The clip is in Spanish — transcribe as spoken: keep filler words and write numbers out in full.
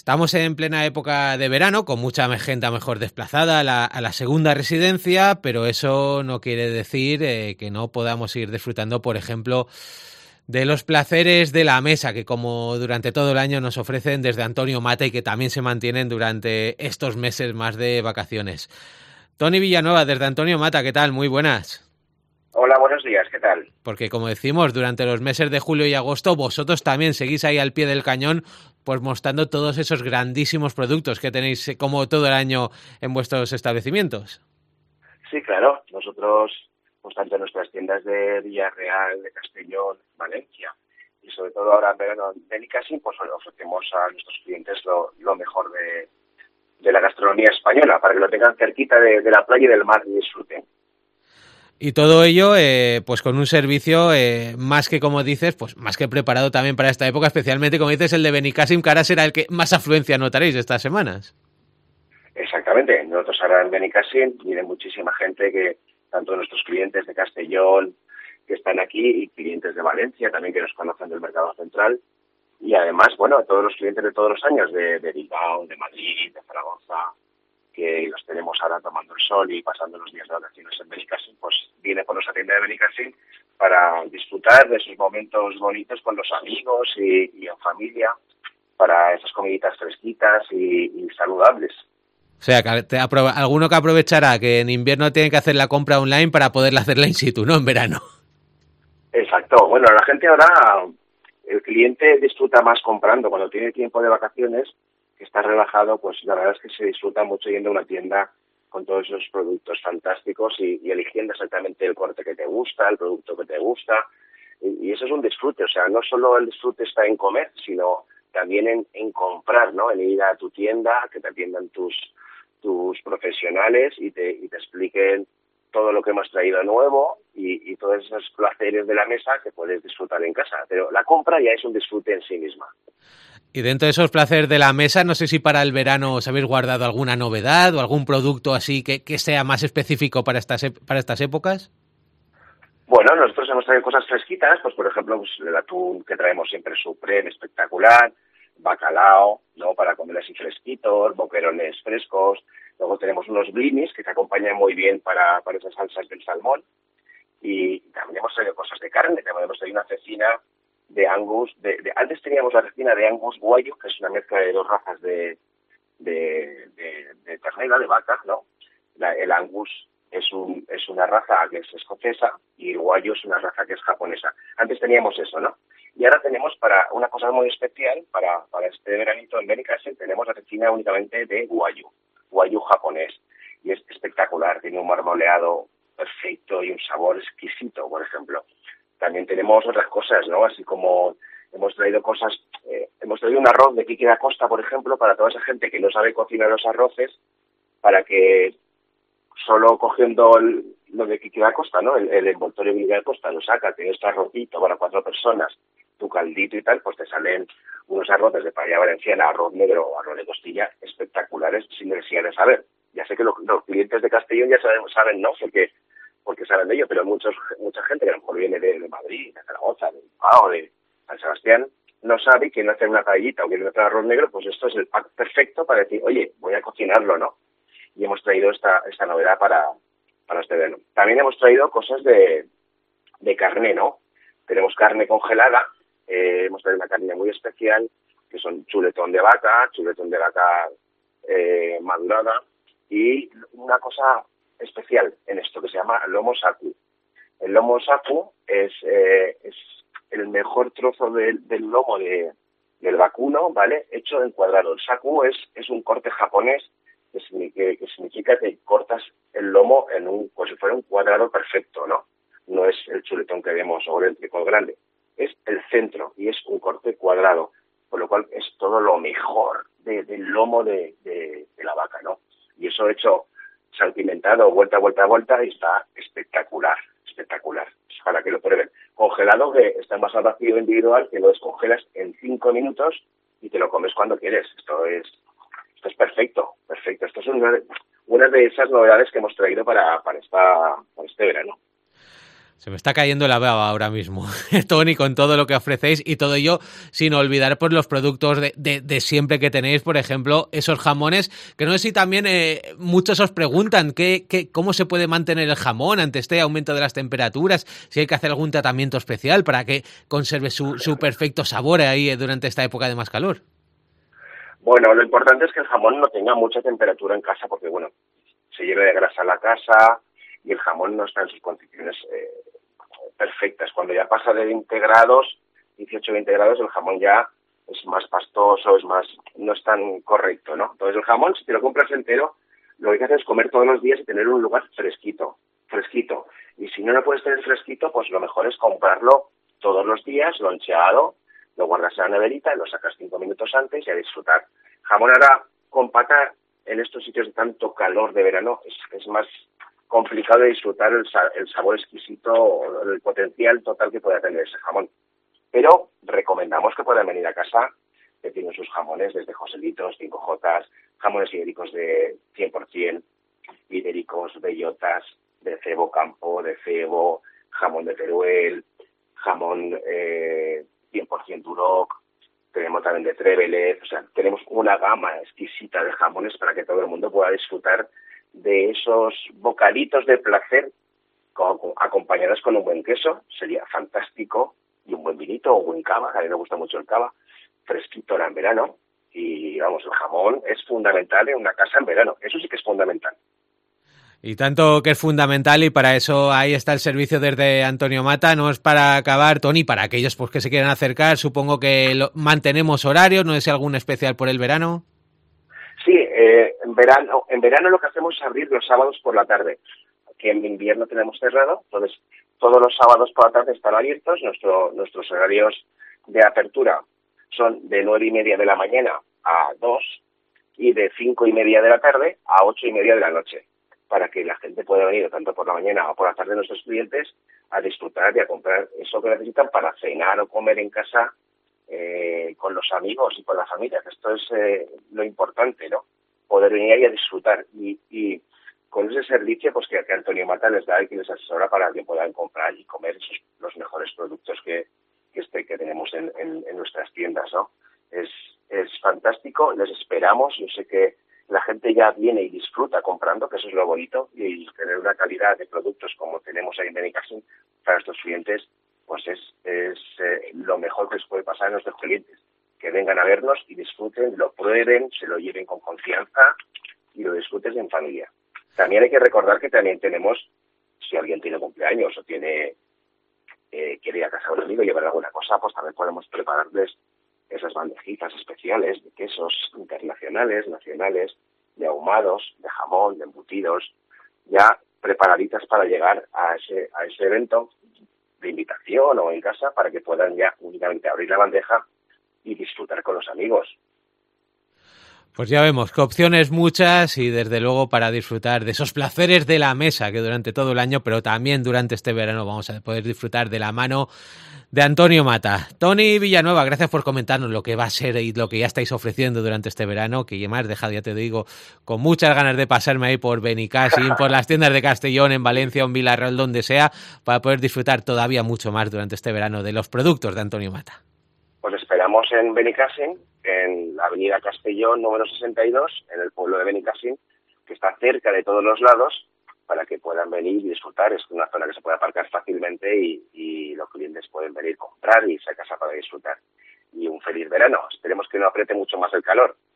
Estamos en plena época de verano, con mucha gente a mejor desplazada a la, a la segunda residencia, pero eso no quiere decir eh, que no podamos seguir disfrutando, por ejemplo, de los placeres de la mesa, que como durante todo el año nos ofrecen desde Antonio Mata y que también se mantienen durante estos meses más de vacaciones. Toni Villanueva, desde Antonio Mata, ¿qué tal? Muy buenas. Hola, buenos días, ¿qué tal? Porque como decimos, durante los meses de julio y agosto vosotros también seguís ahí al pie del cañón, pues mostrando todos esos grandísimos productos que tenéis como todo el año en vuestros establecimientos. Sí, claro, nosotros, pues tanto en nuestras tiendas de Villarreal, de Castellón, Valencia, y sobre todo ahora en verano en Benicassim, pues ofrecemos a nuestros clientes lo, lo mejor de, de la gastronomía española, para que lo tengan cerquita de, de la playa y del mar y disfruten. Y todo ello, eh, pues con un servicio eh, más que, como dices, pues más que preparado también para esta época, especialmente, como dices, el de Benicassim, que ahora será el que más afluencia notaréis estas semanas. Exactamente, nosotros ahora en Benicassim viene muchísima gente, que tanto nuestros clientes de Castellón, que están aquí, y clientes de Valencia también, que nos conocen del mercado central, y además, bueno, todos los clientes de todos los años, de, de Bilbao, de Madrid, de Zaragoza, que los tenemos ahora tomando el sol y pasando los días de vacaciones en Benicassim, pues viene por nuestra tienda de Benicassim para disfrutar de esos momentos bonitos con los amigos y, y en familia, para esas comiditas fresquitas y, y saludables. O sea, que te aprove- alguno que aprovechará que en invierno tiene que hacer la compra online para poderla hacerla in situ, ¿no? En verano. Exacto. Bueno, la gente ahora, el cliente disfruta más comprando. Cuando tiene tiempo de vacaciones, que está relajado, pues la verdad es que se disfruta mucho yendo a una tienda con todos esos productos fantásticos y, y eligiendo exactamente el corte que te gusta, el producto que te gusta. Y, y eso es un disfrute. O sea, no solo el disfrute está en comer, sino también en, en comprar, ¿no? En ir a tu tienda, que te atiendan tus tus profesionales y te, y te expliquen todo lo que hemos traído nuevo y, y todos esos placeres de la mesa que puedes disfrutar en casa. Pero la compra ya es un disfrute en sí misma. Y dentro de esos placeres de la mesa, no sé si para el verano os habéis guardado alguna novedad o algún producto así que, que sea más específico para estas, para estas épocas. Bueno, nosotros hemos traído cosas fresquitas, pues por ejemplo, pues, el atún que traemos siempre supreme, espectacular, bacalao, ¿no? Para comer así fresquitos, boquerones frescos. Luego tenemos unos blinis que se acompañan muy bien para, para esas salsas del salmón. Y también hemos traído cosas de carne, también hemos traído una cecina de Angus. De, de, antes teníamos la cecina de Angus Guayo, que es una mezcla de dos razas de, de, de, de ternera, de vaca, ¿no? La, el Angus es, un, es una raza que es escocesa y el Guayo es una raza que es japonesa. Antes teníamos eso, ¿no? Y ahora tenemos, para una cosa muy especial, para, para este veranito en Benicassim, tenemos la cecina únicamente de Guayo, Guayo japonés. Y es espectacular, tiene un marmoleado perfecto y un sabor exquisito, por ejemplo. También tenemos otras cosas, ¿no? Así como hemos traído cosas, eh, hemos traído un arroz de Quique da Costa, por ejemplo, para toda esa gente que no sabe cocinar los arroces, para que solo cogiendo el, lo de Quique da Costa, ¿no? El, el envoltorio de Quique da Costa, lo saca, tienes tu arrocito para cuatro personas, tu caldito y tal, pues te salen unos arroces de paella valenciana, arroz negro o arroz de costilla espectaculares sin necesidad de saber. Ya sé que los, los clientes de Castellón ya saben, saben, ¿no? Porque porque saben de ello, pero muchos, mucha gente que a lo mejor viene de, de Madrid, de Zaragoza, de Bilbao, de San Sebastián, no sabe y quiere hacer una paellita o quiere hacer arroz negro, pues esto es el pack perfecto para decir, oye, voy a cocinarlo, ¿no? Y hemos traído esta, esta novedad para, para este verano. También hemos traído cosas de, de carne, ¿no? Tenemos carne congelada, eh, hemos traído una carne muy especial, que son chuletón de vaca, chuletón de vaca eh, madurada, y una cosa especial en esto que se llama lomo sacu. El lomo sacu es, eh, es el mejor trozo de, del lomo de, del vacuno, ¿vale? Hecho en cuadrado. El sacu es, es un corte japonés que, que, que significa que cortas el lomo en un, como si fuera un cuadrado perfecto, ¿no? No es el chuletón que vemos o el entrecot grande. Es el centro y es un corte cuadrado, por lo cual es todo lo mejor de, del lomo de, de, de la vaca, ¿no? Y eso hecho salpimentado, vuelta, vuelta, vuelta, y está espectacular, espectacular. Es para que lo prueben. Congelado, que está en envasado vacío individual, que lo descongelas en cinco minutos y te lo comes cuando quieres. Esto es, esto es perfecto, perfecto. Esto es una, una de esas novedades que hemos traído para, para, esta, para este verano. Se me está cayendo la baba ahora mismo, Toni, con todo lo que ofrecéis y todo ello sin olvidar pues, los productos de, de, de siempre que tenéis, por ejemplo, esos jamones, que no sé si también eh, muchos os preguntan qué, qué, cómo se puede mantener el jamón ante este aumento de las temperaturas, si hay que hacer algún tratamiento especial para que conserve su, su perfecto sabor ahí durante esta época de más calor. Bueno, lo importante es que el jamón no tenga mucha temperatura en casa porque, bueno, se lleve de grasa la casa y el jamón no está en sus condiciones eh, perfectas. Cuando ya pasa de veinte grados, dieciocho a veinte grados, el jamón ya es más pastoso, es más, no es tan correcto, ¿no? Entonces el jamón, si te lo compras entero, lo que hay que hacer es comer todos los días y tener un lugar fresquito, fresquito. Y si no lo puedes tener fresquito, pues lo mejor es comprarlo todos los días, loncheado, lo guardas en la neverita, lo sacas cinco minutos antes y a disfrutar. Jamón ahora con pata, en estos sitios de tanto calor de verano, es, es más complicado de disfrutar el, el sabor exquisito, el potencial total que pueda tener ese jamón. Pero recomendamos que puedan venir a casa, que tienen sus jamones desde Joselitos, cinco jotas, jamones ibéricos de cien por ciento, ibéricos, bellotas, de cebo campo, de cebo, jamón de Teruel, jamón eh, cien por ciento Duroc, tenemos también de Trevelet, o sea, tenemos una gama exquisita de jamones para que todo el mundo pueda disfrutar de esos bocaditos de placer con, con, acompañados con un buen queso, sería fantástico, y un buen vinito o un buen cava, que a mí me gusta mucho el cava, fresquito ahora en verano, y vamos, el jamón es fundamental en una casa en verano, eso sí que es fundamental. Y tanto que es fundamental, y para eso ahí está el servicio desde Antonio Mata. No es para acabar, Toni, para aquellos pues, que se quieran acercar, supongo que lo, mantenemos horarios, ¿no es algún especial por el verano? Sí, eh, en verano en verano lo que hacemos es abrir los sábados por la tarde, que en invierno tenemos cerrado, entonces todos los sábados por la tarde están abiertos, nuestro, nuestros horarios de apertura son de nueve y media de la mañana a dos y de cinco y media de la tarde a ocho y media de la noche, para que la gente pueda venir tanto por la mañana o por la tarde nuestros clientes a disfrutar y a comprar eso que necesitan para cenar o comer en casa eh, con los amigos y con la familia, que esto es eh, lo importante, ¿no? Poder venir ahí a disfrutar y, y con ese servicio pues que, que Antonio Mata les da y que les asesora para que puedan comprar y comer esos, los mejores productos que, que, este, que tenemos en, en, en nuestras tiendas, ¿no? Es, es fantástico, les esperamos, yo sé que la gente ya viene y disfruta comprando, que eso es lo bonito, y tener una calidad de productos como tenemos ahí en Benicàssim para nuestros clientes, pues es, es eh, lo mejor que les puede pasar a nuestros clientes, que vengan a vernos y disfruten, lo prueben, se lo lleven con confianza y lo disfruten en familia. También hay que recordar que también tenemos, si alguien tiene cumpleaños o tiene eh, quiere ir a casa de un amigo y llevar alguna cosa, pues también podemos prepararles esas bandejitas especiales de quesos internacionales, nacionales, de ahumados, de jamón, de embutidos, ya preparaditas para llegar a ese a ese evento de invitación o en casa para que puedan ya únicamente abrir la bandeja y disfrutar con los amigos. Pues ya vemos que opciones muchas y desde luego para disfrutar de esos placeres de la mesa que durante todo el año, pero también durante este verano vamos a poder disfrutar de la mano de Antonio Mata. Toni Villanueva, gracias por comentarnos lo que va a ser y lo que ya estáis ofreciendo durante este verano, que ya me has dejado, ya te digo, con muchas ganas de pasarme ahí por Benicàssim, por las tiendas de Castellón, en Valencia o en Villarreal, donde sea, para poder disfrutar todavía mucho más durante este verano de los productos de Antonio Mata. Pues esperamos en Benicàssim, en la avenida Castellón número sesenta y dos, en el pueblo de Benicàssim, que está cerca de todos los lados, para que puedan venir y disfrutar. Es una zona que se puede aparcar fácilmente y, y los clientes pueden venir a comprar y irse a casa para disfrutar. Y un feliz verano. Esperemos que no apriete mucho más el calor.